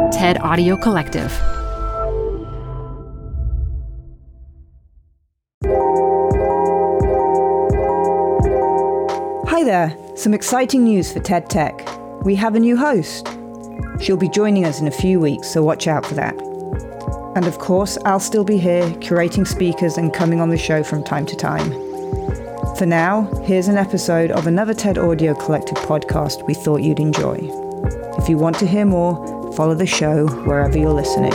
TED Audio Collective. Hi there, some exciting news for TED Tech. We have a new host. She'll be joining us in a few weeks, so watch out for that. And of course, I'll still be here, curating speakers and coming on the show from time to time. For now, here's an episode of another TED Audio Collective podcast we thought you'd enjoy. If you want to hear more, follow the show wherever you're listening.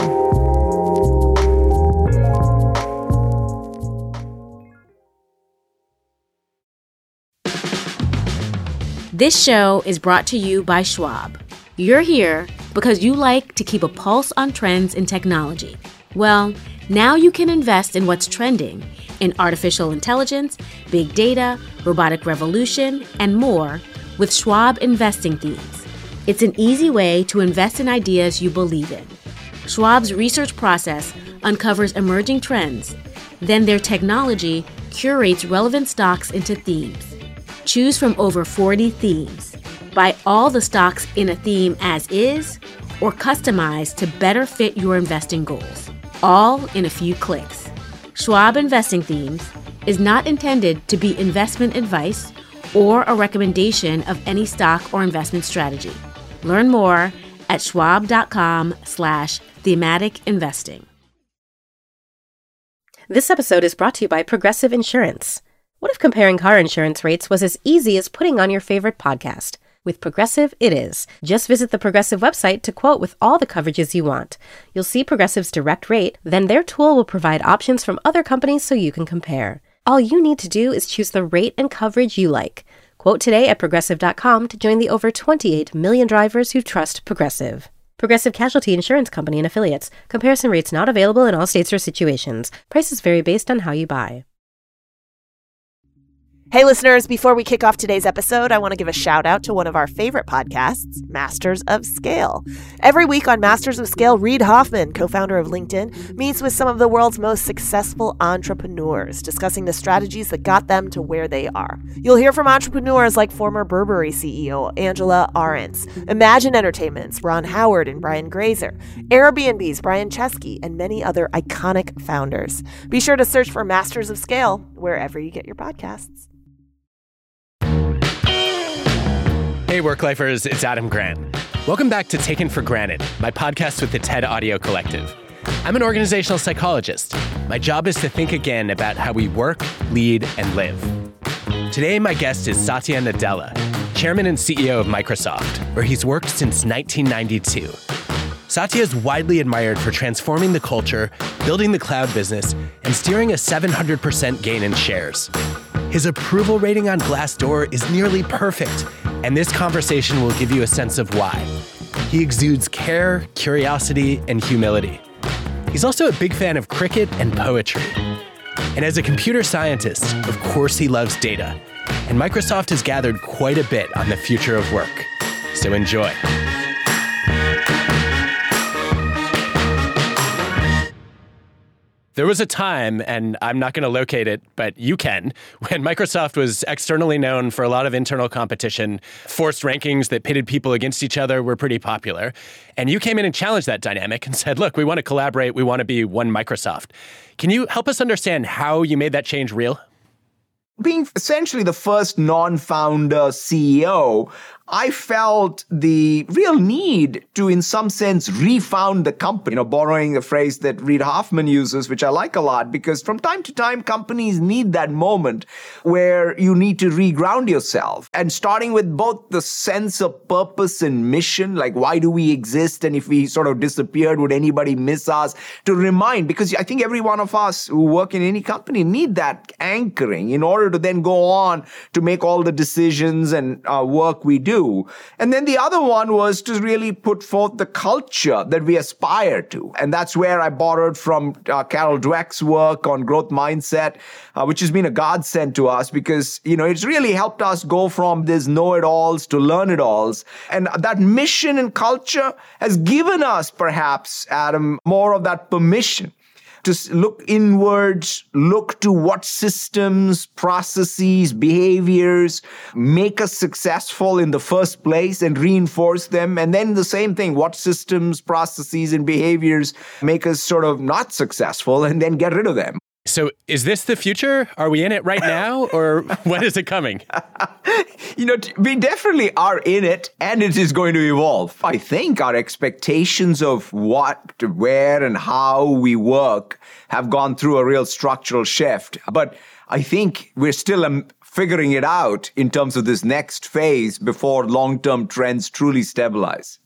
This show is brought to you by Schwab. You're here because you like to keep a pulse on trends in technology. Well, now you can invest in what's trending in artificial intelligence, big data, robotic revolution, and more with Schwab Investing Themes. It's an easy way to invest in ideas you believe in. Schwab's research process uncovers emerging trends. Then their technology curates relevant stocks into themes. Choose from over 40 themes. Buy all the stocks in a theme as is or customize to better fit your investing goals, all in a few clicks. Schwab Investing Themes is not intended to be investment advice or a recommendation of any stock or investment strategy. Learn more at schwab.com/thematic investing. This episode is brought to you by Progressive Insurance. What if comparing car insurance rates was as easy as putting on your favorite podcast? With Progressive, it is. Just visit the Progressive website to quote with all the coverages you want. You'll see Progressive's direct rate, then their tool will provide options from other companies so you can compare. All you need to do is choose the rate and coverage you like. Quote today at Progressive.com to join the over 28 million drivers who trust Progressive. Progressive Casualty Insurance Company and Affiliates. Comparison rates not available in all states or situations. Prices vary based on how you buy. Hey listeners, before we kick off today's episode, I want to give a shout out to one of our favorite podcasts, Masters of Scale. Every week on Masters of Scale, Reid Hoffman, co-founder of LinkedIn, meets with some of the world's most successful entrepreneurs, discussing the strategies that got them to where they are. You'll hear from entrepreneurs like former Burberry CEO Angela Ahrendts, Imagine Entertainment's Ron Howard and Brian Grazer, Airbnb's Brian Chesky, and many other iconic founders. Be sure to search for Masters of Scale wherever you get your podcasts. Hey, Worklifers, it's Adam Grant. Welcome back to Taken for Granted, my podcast with the TED Audio Collective. I'm an organizational psychologist. My job is to think again about how we work, lead, and live. Today, my guest is Satya Nadella, chairman and CEO of Microsoft, where he's worked since 1992. Satya is widely admired for transforming the culture, building the cloud business, and steering a 700% gain in shares. His approval rating on Glassdoor is nearly perfect, and this conversation will give you a sense of why. He exudes care, curiosity, and humility. He's also a big fan of cricket and poetry. And as a computer scientist, of course he loves data. And Microsoft has gathered quite a bit on the future of work. So enjoy. There was a time, and I'm not going to locate it, but you can, when Microsoft was externally known for a lot of internal competition. Forced rankings that pitted people against each other were pretty popular. And you came in and challenged that dynamic and said, look, we want to collaborate. We want to be one Microsoft. Can you help us understand how you made that change real? Being essentially the first non-founder CEO, I felt the real need to, in some sense, refound the company. Borrowing a phrase that Reid Hoffman uses, which I like a lot, because from time to time, companies need that moment where you need to reground yourself. And starting with both the sense of purpose and mission, like why do we exist? And if we sort of disappeared, would anybody miss us? To remind, because I think every one of us who work in any company need that anchoring in order to then go on to make all the decisions and work we do. And then the other one was to really put forth the culture that we aspire to. And that's where I borrowed from Carol Dweck's work on growth mindset, which has been a godsend to us because, it's really helped us go from this know-it-alls to learn-it-alls. And that mission and culture has given us, perhaps, Adam, more of that permission to look inwards, look to what systems, processes, behaviors make us successful in the first place and reinforce them. And then the same thing, what systems, processes, and behaviors make us sort of not successful and then get rid of them. So is this the future? Are we in it right now, or when is it coming? We definitely are in it, and it is going to evolve. I think our expectations of what, where, and how we work have gone through a real structural shift. But I think we're still figuring it out in terms of this next phase before long-term trends truly stabilize.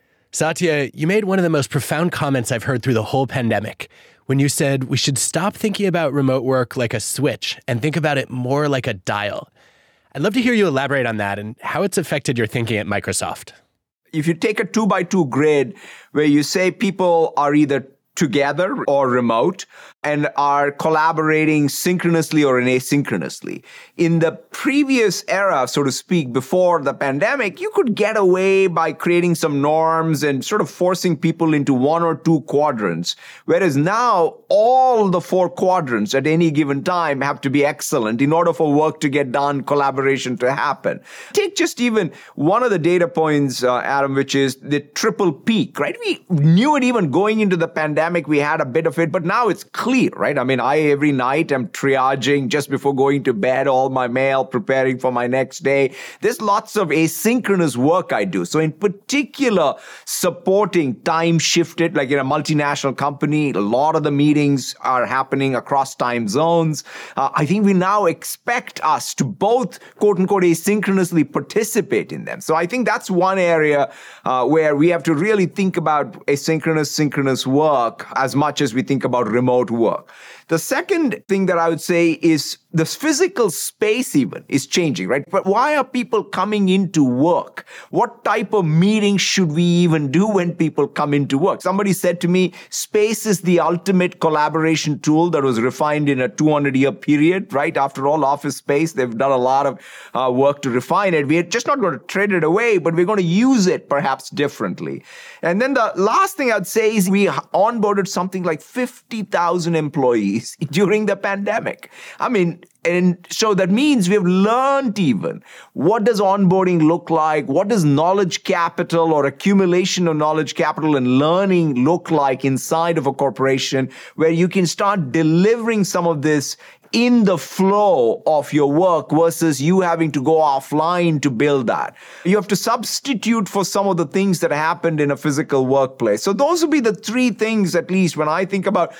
Satya, you made one of the most profound comments I've heard through the whole pandemic when you said we should stop thinking about remote work like a switch and think about it more like a dial. I'd love to hear you elaborate on that and how it's affected your thinking at Microsoft. If you take a 2x2 grid where you say people are either together or remote and are collaborating synchronously or asynchronously. In the previous era, so to speak, before the pandemic, you could get away by creating some norms and sort of forcing people into one or two quadrants. Whereas now, all the four quadrants at any given time have to be excellent in order for work to get done, collaboration to happen. Take just even one of the data points, Adam, which is the triple peak, right? We knew it even going into the pandemic, we had a bit of it, but now it's clear, right? I mean, I every night am triaging just before going to bed, all my mail, preparing for my next day. There's lots of asynchronous work I do. So in particular, supporting time shifted, like in a multinational company, a lot of the meetings are happening across time zones. I think we now expect us to both, quote unquote, asynchronously participate in them. So I think that's one area where we have to really think about asynchronous, synchronous work as much as we think about remote work. The second thing that I would say is the physical space even is changing, right? But why are people coming into work? What type of meetings should we even do when people come into work? Somebody said to me, space is the ultimate collaboration tool that was refined in a 200-year period, right? After all, office space, they've done a lot of work to refine it. We're just not going to trade it away, but we're going to use it perhaps differently. And then the last thing I'd say is we onboarded something like 50,000 employees during the pandemic. I mean, and so that means we've learned even what does onboarding look like? What does knowledge capital or accumulation of knowledge capital and learning look like inside of a corporation where you can start delivering some of this in the flow of your work versus you having to go offline to build that. You have to substitute for some of the things that happened in a physical workplace. So those would be the three things, at least when I think about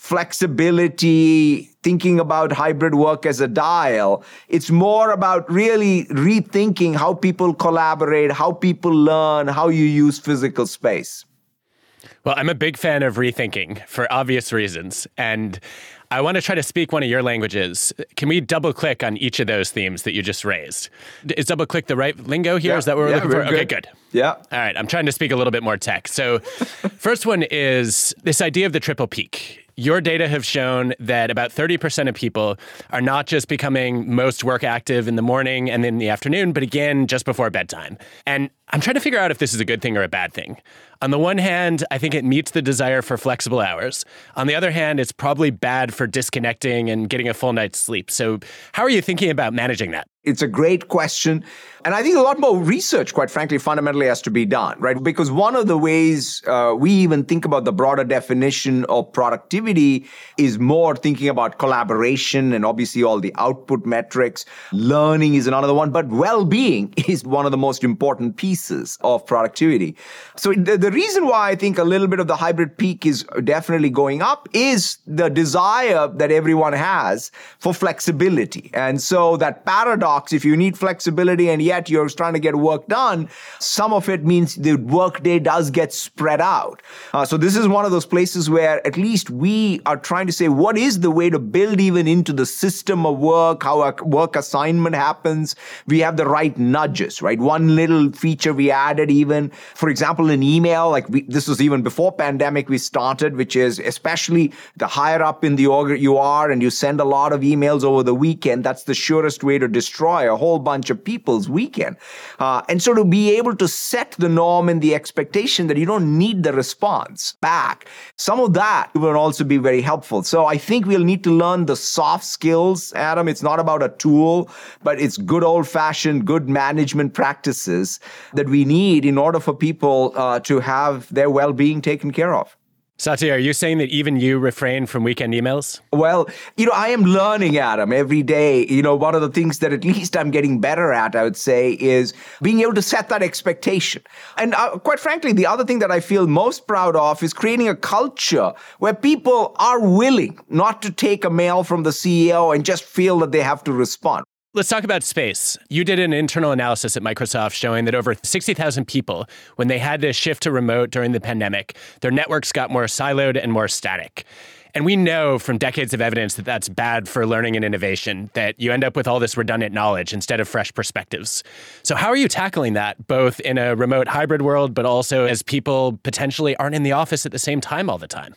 flexibility, thinking about hybrid work as a dial. It's more about really rethinking how people collaborate, how people learn, how you use physical space. Well, I'm a big fan of rethinking for obvious reasons. And I want to try to speak one of your languages. Can we double click on each of those themes that you just raised? Is double click the right lingo here? Yeah. Is that what we're looking for? Good. Okay, good. Yeah. All right. I'm trying to speak a little bit more tech. So first one is this idea of the triple peak. Your data have shown that about 30% of people are not just becoming most work active in the morning and in the afternoon, but again, just before bedtime. And I'm trying to figure out if this is a good thing or a bad thing. On the one hand, I think it meets the desire for flexible hours. On the other hand, it's probably bad for disconnecting and getting a full night's sleep. So how are you thinking about managing that? It's a great question. And I think a lot more research, quite frankly, fundamentally has to be done, right? Because one of the ways we even think about the broader definition of productivity is more thinking about collaboration and obviously all the output metrics. Learning is another one, but well-being is one of the most important pieces of productivity. So the reason why I think a little bit of the hybrid peak is definitely going up is the desire that everyone has for flexibility. And so that paradox, if you need flexibility and yet you're trying to get work done, some of it means the workday does get spread out. So this is one of those places where at least we are trying to say, what is the way to build even into the system of work, how a work assignment happens? We have the right nudges, right? One little feature feature we added even, for example, in email, this was even before pandemic we started, which is especially the higher up in the org you are and you send a lot of emails over the weekend, that's the surest way to destroy a whole bunch of people's weekend. And so to be able to set the norm and the expectation that you don't need the response back, some of that will also be very helpful. So I think we'll need to learn the soft skills, Adam. It's not about a tool, but it's good old-fashioned, good management practices that we need in order for people to have their well-being taken care of. Satya, are you saying that even you refrain from weekend emails? Well, I am learning, Adam, every day. One of the things that at least I'm getting better at, I would say, is being able to set that expectation. And quite frankly, the other thing that I feel most proud of is creating a culture where people are willing not to take a mail from the CEO and just feel that they have to respond. Let's talk about space. You did an internal analysis at Microsoft showing that over 60,000 people, when they had to shift to remote during the pandemic, their networks got more siloed and more static. And we know from decades of evidence that that's bad for learning and innovation, that you end up with all this redundant knowledge instead of fresh perspectives. So how are you tackling that, both in a remote hybrid world, but also as people potentially aren't in the office at the same time all the time?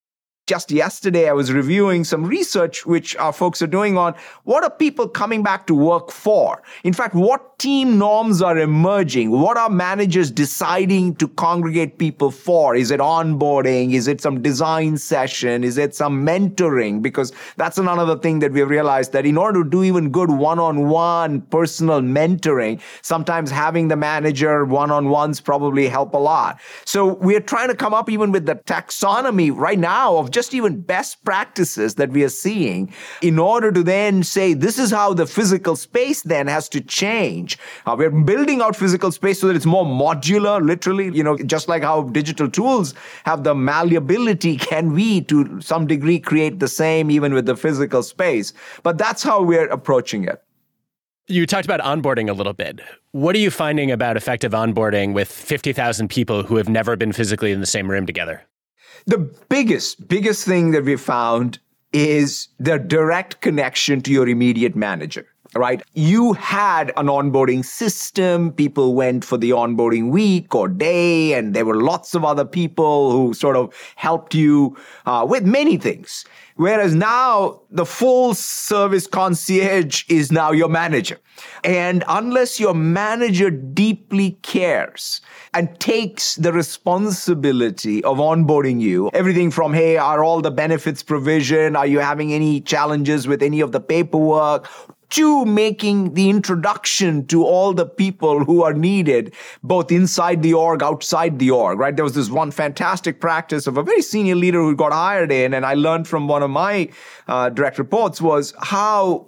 Just yesterday, I was reviewing some research which our folks are doing on what are people coming back to work for? In fact, what team norms are emerging? What are managers deciding to congregate people for? Is it onboarding? Is it some design session? Is it some mentoring? Because that's another thing that we've realized, that in order to do even good one-on-one personal mentoring, sometimes having the manager one-on-ones probably help a lot. So we're trying to come up even with the taxonomy right now of just even best practices that we are seeing in order to then say, this is how the physical space then has to change. We're building out physical space so that it's more modular, literally, just like how digital tools have the malleability, can we to some degree create the same even with the physical space? But that's how we're approaching it. You talked about onboarding a little bit. What are you finding about effective onboarding with 50,000 people who have never been physically in the same room together? The biggest thing that we found is the direct connection to your immediate manager, right? You had an onboarding system. People went for the onboarding week or day, and there were lots of other people who sort of helped you with many things. Whereas now the full service concierge is now your manager. And unless your manager deeply cares and takes the responsibility of onboarding you, everything from, hey, are all the benefits provision? Are you having any challenges with any of the paperwork? To making the introduction to all the people who are needed, both inside the org, outside the org, right? There was this one fantastic practice of a very senior leader who got hired in, and I learned from one of my direct reports was how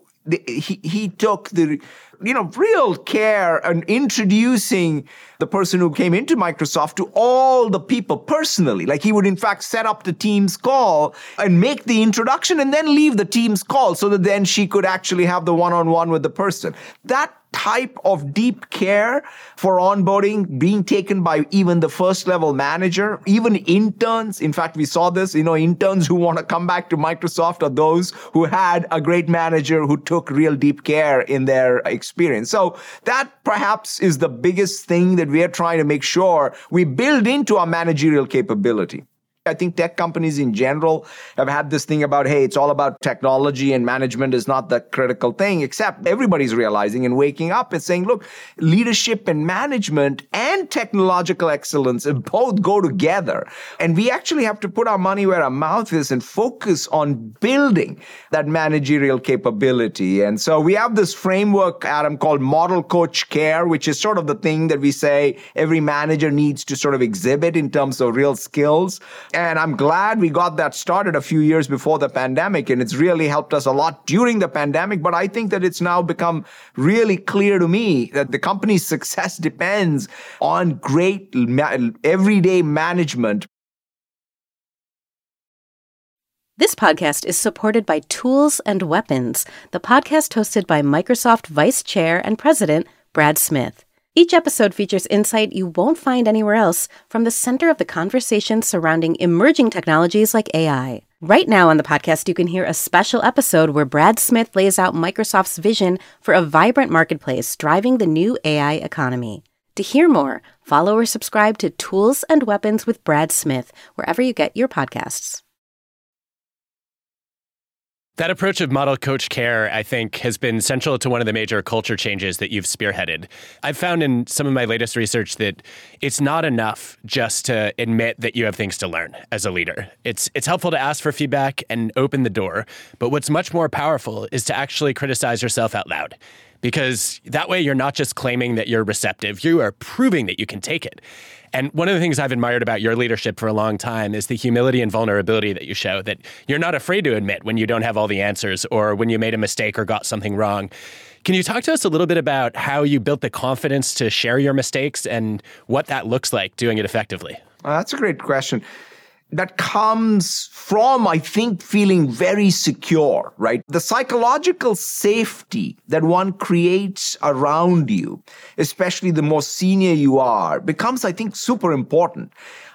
he took the real care in introducing the person who came into Microsoft to all the people personally. Like he would in fact set up the Teams call and make the introduction and then leave the Teams call so that then she could actually have the one-on-one with the person. That type of deep care for onboarding being taken by even the first level manager, even interns. In fact, we saw this, interns who want to come back to Microsoft are those who had a great manager who took real deep care in their experience. So that perhaps is the biggest thing that we are trying to make sure we build into our managerial capability. I think tech companies in general have had this thing about, hey, it's all about technology and management is not the critical thing, except everybody's realizing and waking up and saying, look, leadership and management and technological excellence both go together. And we actually have to put our money where our mouth is and focus on building that managerial capability. And so we have this framework, Adam, called Model Coach Care, which is sort of the thing that we say every manager needs to sort of exhibit in terms of real skills. And I'm glad we got that started a few years before the pandemic, and it's really helped us a lot during the pandemic. But I think that it's now become really clear to me that the company's success depends on great everyday management. This podcast is supported by Tools and Weapons, the podcast hosted by Microsoft Vice Chair and President Brad Smith. Each episode features insight you won't find anywhere else from the center of the conversation surrounding emerging technologies like AI. Right now on the podcast, you can hear a special episode where Brad Smith lays out Microsoft's vision for a vibrant marketplace driving the new AI economy. To hear more, follow or subscribe to Tools and Weapons with Brad Smith, wherever you get your podcasts. That approach of model coach care, I think, has been central to one of the major culture changes that you've spearheaded. I've found in some of my latest research that it's not enough just to admit that you have things to learn as a leader. It's helpful to ask for feedback and open the door, but what's much more powerful is to actually criticize yourself out loud. Because that way you're not just claiming that you're receptive, you are proving that you can take it. And one of the things I've admired about your leadership for a long time is the humility and vulnerability that you show, that you're not afraid to admit when you don't have all the answers or when you made a mistake or got something wrong. Can you talk to us a little bit about how you built the confidence to share your mistakes and what that looks like doing it effectively? That's a great question. That comes from, I think, feeling very secure, right? The psychological safety that one creates around you, especially the more senior you are, becomes, I think, super important.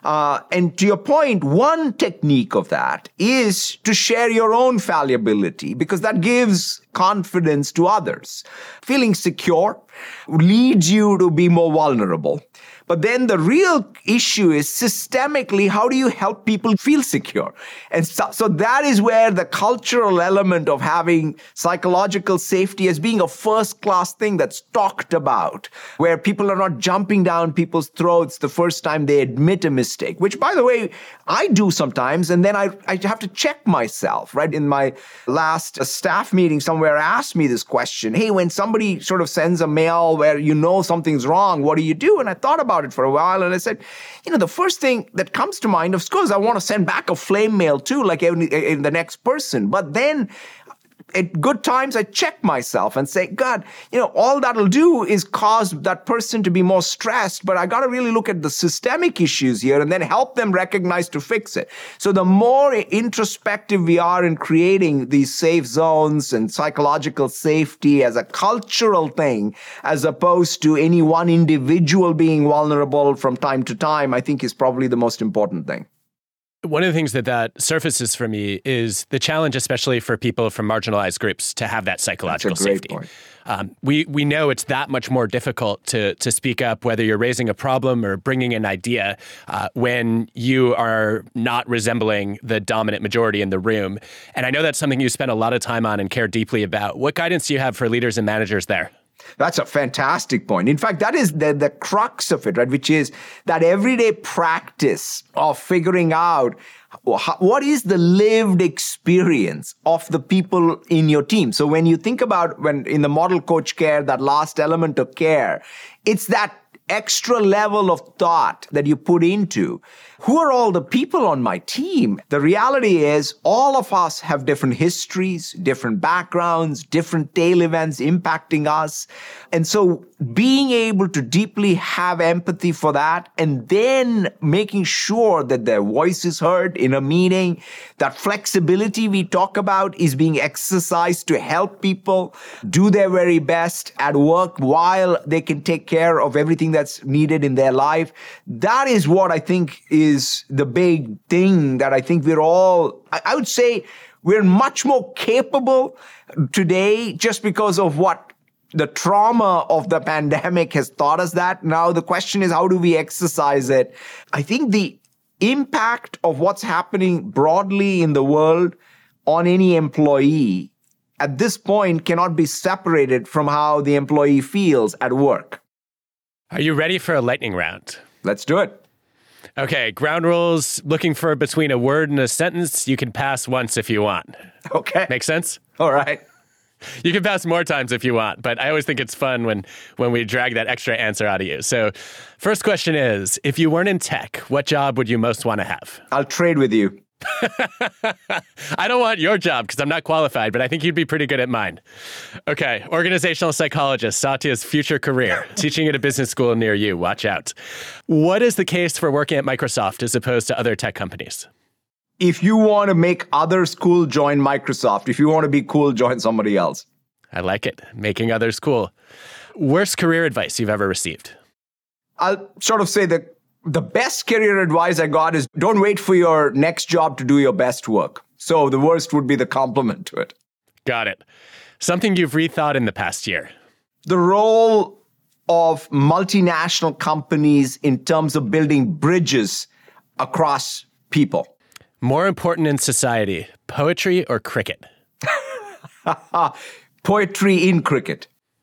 And to your point, one technique of that is to share your own fallibility, because that gives confidence to others. Feeling secure leads you to be more vulnerable. But then the real issue is systemically, how do you help people feel secure? And so that is where the cultural element of having psychological safety as being a first-class thing that's talked about, where people are not jumping down people's throats the first time they admit a mistake, which, by the way, I do sometimes, and then I have to check myself, right? In my last staff meeting, somewhere asked me this question, hey, when somebody sort of sends a mail where you know something's wrong, what do you do? And I thought about it for a while, and I said, the first thing that comes to mind, of course, I want to send back a flame mail too, like in the next person. But then at good times, I check myself and say, God, all that'll do is cause that person to be more stressed, but I got to really look at the systemic issues here and then help them recognize to fix it. So the more introspective we are in creating these safe zones and psychological safety as a cultural thing, as opposed to any one individual being vulnerable from time to time, I think is probably the most important thing. One of the things that surfaces for me is the challenge, especially for people from marginalized groups, to have that psychological safety. We know it's that much more difficult to speak up, whether you're raising a problem or bringing an idea, when you are not resembling the dominant majority in the room. And I know that's something you spend a lot of time on and care deeply about. What guidance do you have for leaders and managers there? That's a fantastic point. In fact, that is the crux of it, right? Which is that everyday practice of figuring out what is the lived experience of the people in your team. So when you think about when in the model coach care, that last element of care, it's that extra level of thought that you put into who are all the people on my team. The reality is all of us have different histories, different backgrounds, different tail events impacting us. And so being able to deeply have empathy for that and then making sure that their voice is heard in a meeting, that flexibility we talk about is being exercised to help people do their very best at work while they can take care of everything that's needed in their life. That is what I think is the big thing that I think we're all, I would say we're much more capable today just because of what the trauma of the pandemic has taught us that. Now the question is, how do we exercise it? I think the impact of what's happening broadly in the world on any employee at this point cannot be separated from how the employee feels at work. Are you ready for a lightning round? Let's do it. Okay, ground rules, looking for between a word and a sentence. You can pass once if you want. Okay. Make sense? All right. You can pass more times if you want, but I always think it's fun when we drag that extra answer out of you. So first question is, if you weren't in tech, what job would you most want to have? I'll trade with you. I don't want your job because I'm not qualified, but I think you'd be pretty good at mine. Okay, organizational psychologist, Satya's future career, teaching at a business school near you. Watch out. What is the case for working at Microsoft as opposed to other tech companies? If you want to make others cool, join Microsoft. If you want to be cool, join somebody else. I like it. Making others cool. Worst career advice you've ever received? I'll sort of say that the best career advice I got is don't wait for your next job to do your best work. So the worst would be the compliment to it. Got it. Something you've rethought in the past year? The role of multinational companies in terms of building bridges across people? More important in society, poetry or cricket? Poetry in cricket.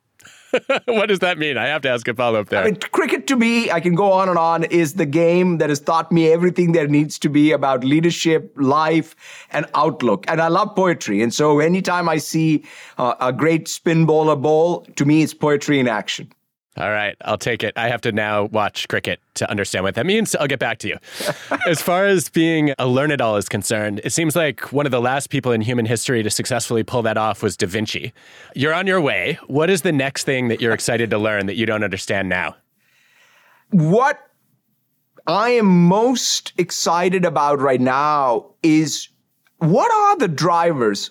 What does that mean? I have to ask a follow-up there. I mean, cricket to me, I can go on, is the game that has taught me everything there needs to be about leadership, life, and outlook. And I love poetry. And so anytime I see a great spin bowler bowl, to me, it's poetry in action. All right, I'll take it. I have to now watch cricket to understand what that means. I'll get back to you. As far as being a learn-it-all is concerned, it seems like one of the last people in human history to successfully pull that off was Da Vinci. You're on your way. What is the next thing that you're excited to learn that you don't understand now? What I am most excited about right now is what are the drivers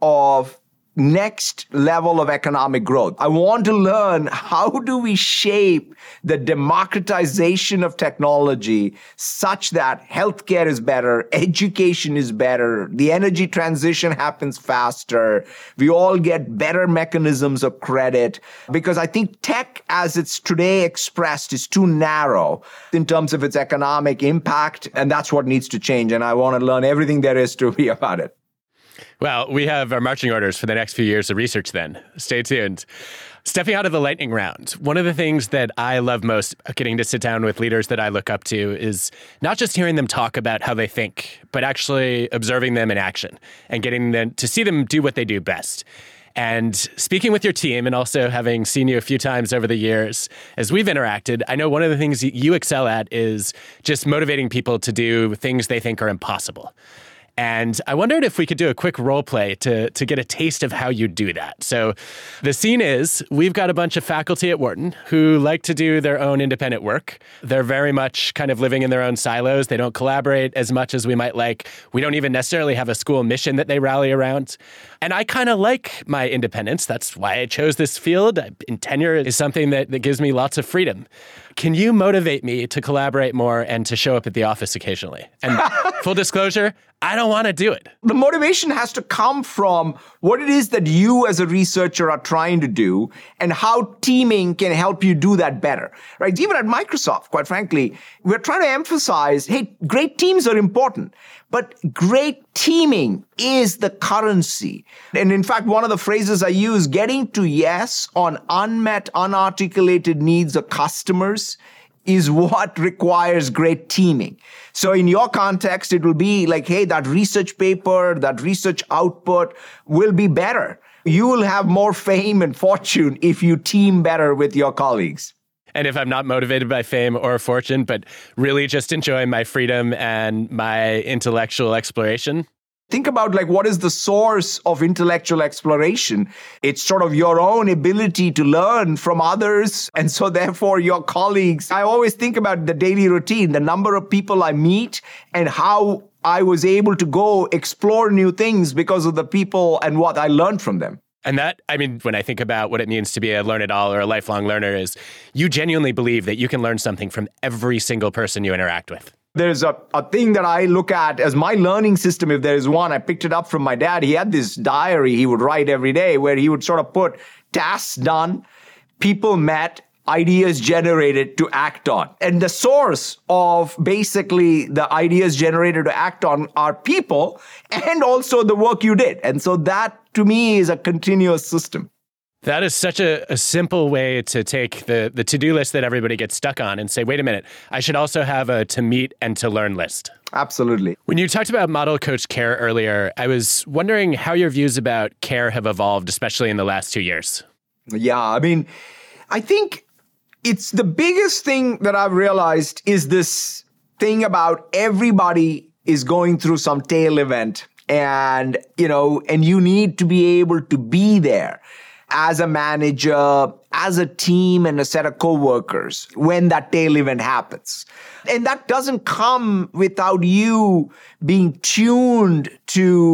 of next level of economic growth. I want to learn how do we shape the democratization of technology such that healthcare is better, education is better, the energy transition happens faster, we all get better mechanisms of credit, because I think tech as it's today expressed is too narrow in terms of its economic impact, and that's what needs to change, and I want to learn everything there is to be about it. Well, we have our marching orders for the next few years of research then. Stay tuned. Stepping out of the lightning round, one of the things that I love most getting to sit down with leaders that I look up to is not just hearing them talk about how they think, but actually observing them in action and getting them to see them do what they do best. And speaking with your team and also having seen you a few times over the years as we've interacted, I know one of the things you excel at is just motivating people to do things they think are impossible. And I wondered if we could do a quick role play to get a taste of how you do that. So the scene is we've got a bunch of faculty at Wharton who like to do their own independent work. They're very much kind of living in their own silos. They don't collaborate as much as we might like. We don't even necessarily have a school mission that they rally around. And I kind of like my independence. That's why I chose this field. And tenure is something that gives me lots of freedom. Can you motivate me to collaborate more and to show up at the office occasionally? And full disclosure, I don't want to do it. The motivation has to come from what it is that you as a researcher are trying to do and how teaming can help you do that better, right? Even at Microsoft, quite frankly, we're trying to emphasize, hey, great teams are important, but great teaming is the currency. And in fact, one of the phrases I use, getting to yes on unmet, unarticulated needs of customers is what requires great teaming. So in your context, it will be like, hey, that research paper, that research output will be better. You will have more fame and fortune if you team better with your colleagues. And if I'm not motivated by fame or fortune, but really just enjoying my freedom and my intellectual exploration. Think about like what is the source of intellectual exploration? It's sort of your own ability to learn from others. And so therefore your colleagues, I always think about the daily routine, the number of people I meet and how I was able to go explore new things because of the people and what I learned from them. And that, I mean, when I think about what it means to be a learn-it-all or a lifelong learner is you genuinely believe that you can learn something from every single person you interact with. There's a thing that I look at as my learning system, if there is one. I picked it up from my dad. He had this diary he would write every day where he would sort of put tasks done, people met, ideas generated to act on. And the source of basically the ideas generated to act on are people and also the work you did. And so that, to me, is a continuous system. That is such a simple way to take the to-do list that everybody gets stuck on and say, wait a minute, I should also have a to meet and to learn list. Absolutely. When you talked about model coach care earlier, I was wondering how your views about care have evolved, especially in the last 2 years. Yeah, I mean, I think it's the biggest thing that I've realized is this thing about everybody is going through some tail event and you need to be able to be there as a manager, as a team and a set of coworkers when that tail event happens. And that doesn't come without you being tuned to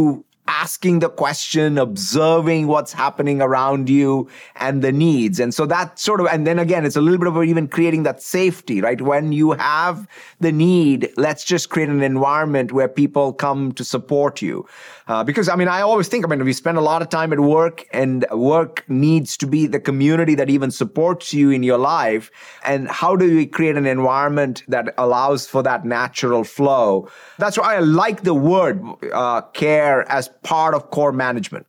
asking the question, observing what's happening around you and the needs. And so that sort of, and then again, it's a little bit of even creating that safety, right? When you have the need, let's just create an environment where people come to support you. Because, I always think, we spend a lot of time at work, and work needs to be the community that even supports you in your life. And how do we create an environment that allows for that natural flow? That's why I like the word care as part of core management.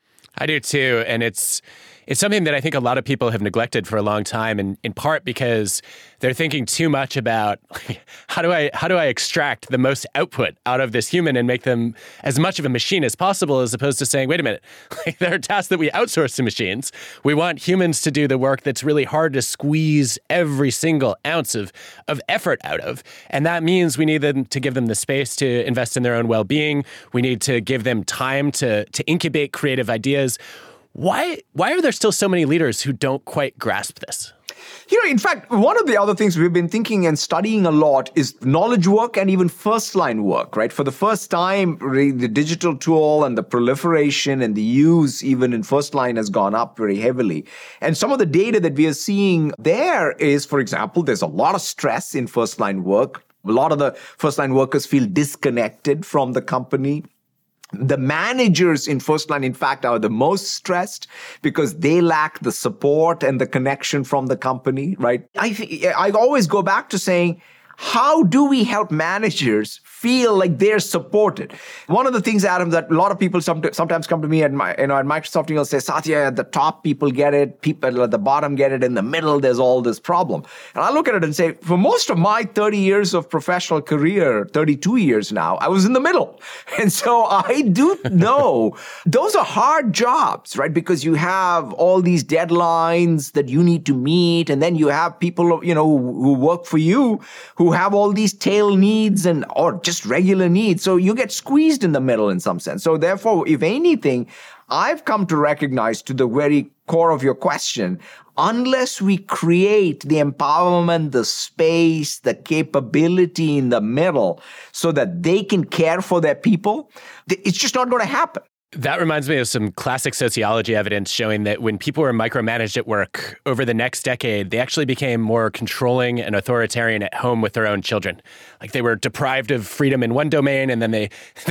I do too. And it's something that I think a lot of people have neglected for a long time, and in part because they're thinking too much about how do I extract the most output out of this human and make them as much of a machine as possible, as opposed to saying, wait a minute, there are tasks that we outsource to machines. We want humans to do the work that's really hard to squeeze every single ounce of effort out of. And that means we need them to give them the space to invest in their own well-being. We need to give them time to incubate creative ideas. Why are there still so many leaders who don't quite grasp this? In fact, one of the other things we've been thinking and studying a lot is knowledge work and even first-line work, right? For the first time, the digital tool and the proliferation and the use even in first line has gone up very heavily. And some of the data that we are seeing there is, for example, there's a lot of stress in first-line work. A lot of the first-line workers feel disconnected from the company. The managers in first line, in fact, are the most stressed because they lack the support and the connection from the company, right? I always go back to saying, how do we help managers feel like they're supported? One of the things, Adam, that a lot of people sometimes come to me at Microsoft and they'll say, Satya, at the top people get it, people at the bottom get it, in the middle there's all this problem. And I look at it and say, for most of my 30 years of professional career, 32 years now, I was in the middle. And so I do know those are hard jobs, right? Because you have all these deadlines that you need to meet, and then you have people, who work for you who have all these tail needs or just regular needs. So you get squeezed in the middle in some sense. So therefore, if anything, I've come to recognize, to the very core of your question, unless we create the empowerment, the space, the capability in the middle so that they can care for their people, it's just not going to happen. That reminds me of some classic sociology evidence showing that when people were micromanaged at work over the next decade, they actually became more controlling and authoritarian at home with their own children. Like they were deprived of freedom in one domain, and then they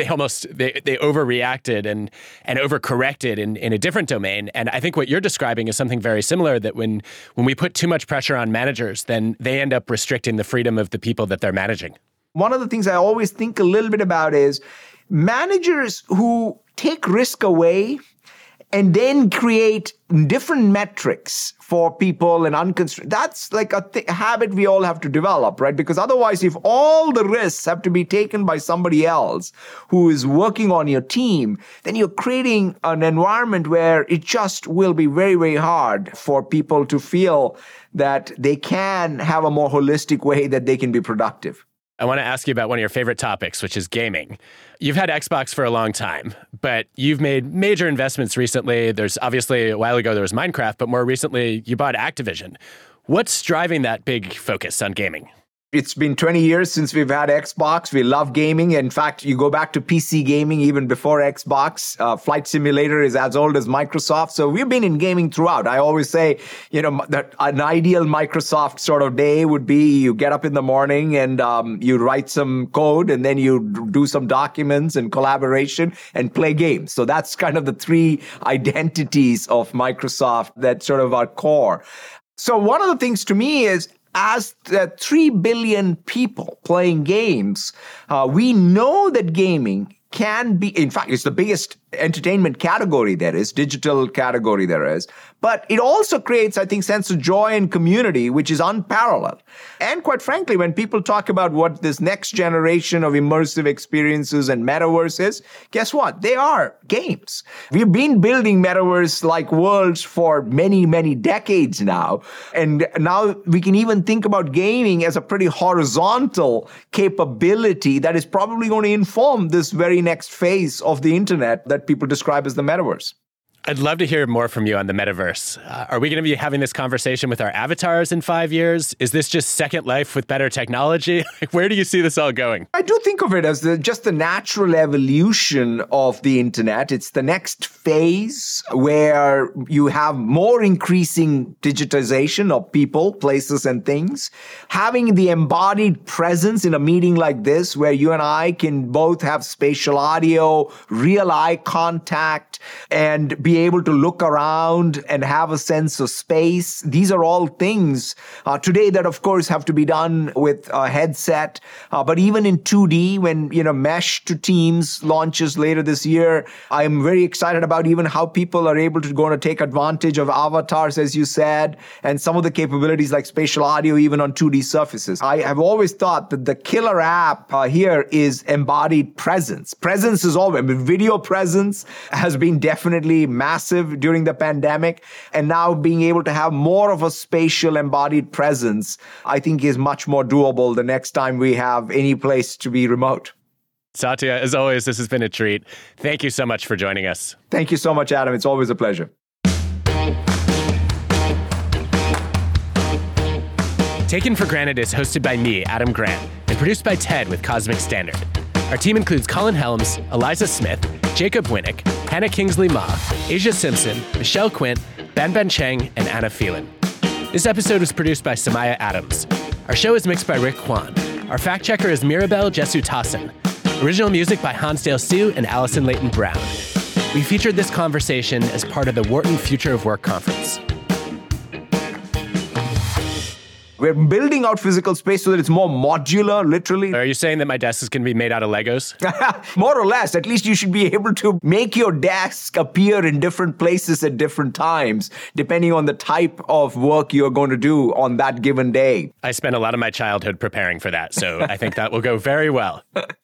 overreacted and overcorrected in a different domain. And I think what you're describing is something very similar, that when we put too much pressure on managers, then they end up restricting the freedom of the people that they're managing. One of the things I always think a little bit about is managers who take risk away and then create different metrics for people and unconstrained. That's like a habit we all have to develop, right? Because otherwise, if all the risks have to be taken by somebody else who is working on your team, then you're creating an environment where it just will be very, very hard for people to feel that they can have a more holistic way that they can be productive. I want to ask you about one of your favorite topics, which is gaming. You've had Xbox for a long time, but you've made major investments recently. There's obviously, a while ago, there was Minecraft, but more recently, you bought Activision. What's driving that big focus on gaming? It's been 20 years since we've had Xbox. We love gaming. In fact, you go back to PC gaming even before Xbox. Flight Simulator is as old as Microsoft. So we've been in gaming throughout. I always say, that an ideal Microsoft sort of day would be you get up in the morning and you write some code, and then you do some documents and collaboration and play games. So that's kind of the three identities of Microsoft that sort of are core. So one of the things to me is, as the 3 billion people playing games, we know that gaming can be, in fact, it's the biggest entertainment category there is, digital category there is. But it also creates, I think, sense of joy and community, which is unparalleled. And quite frankly, when people talk about what this next generation of immersive experiences and metaverse is, guess what? They are games. We've been building metaverse-like worlds for many, many decades now. And now we can even think about gaming as a pretty horizontal capability that is probably going to inform this very next phase of the internet that people describe as the metaverse. I'd love to hear more from you on the metaverse. Are we going to be having this conversation with our avatars in 5 years? Is this just Second Life with better technology? Where do you see this all going? I do think of it as just the natural evolution of the internet. It's the next phase where you have more increasing digitization of people, places, and things. Having the embodied presence in a meeting like this, where you and I can both have spatial audio, real eye contact, and be able to look around and have a sense of space. These are all things today that, of course, have to be done with a headset. But even in 2D, when Mesh to Teams launches later this year, I'm very excited about even how people are able to take advantage of avatars, as you said, and some of the capabilities like spatial audio, even on 2D surfaces. I have always thought that the killer app here is embodied presence. Presence is always, video presence has been definitely massive during the pandemic. And now being able to have more of a spatial embodied presence, I think is much more doable the next time we have any place to be remote. Satya, as always, this has been a treat. Thank you so much for joining us. Thank you so much, Adam. It's always a pleasure. Taken for Granted is hosted by me, Adam Grant, and produced by TED with Cosmic Standard. Our team includes Colin Helms, Eliza Smith, Jacob Winnick, Hannah Kingsley Ma, Asia Simpson, Michelle Quint, Ben Cheng, and Anna Phelan. This episode was produced by Samaya Adams. Our show is mixed by Rick Kwan. Our fact checker is Mirabelle Jesu Tassin. Original music by Hansdale Sue and Allison Leighton Brown. We featured this conversation as part of the Wharton Future of Work Conference. We're building out physical space so that it's more modular, literally. Are you saying that my desk is going to be made out of Legos? More or less. At least you should be able to make your desk appear in different places at different times, depending on the type of work you're going to do on that given day. I spent a lot of my childhood preparing for that, so I think that will go very well.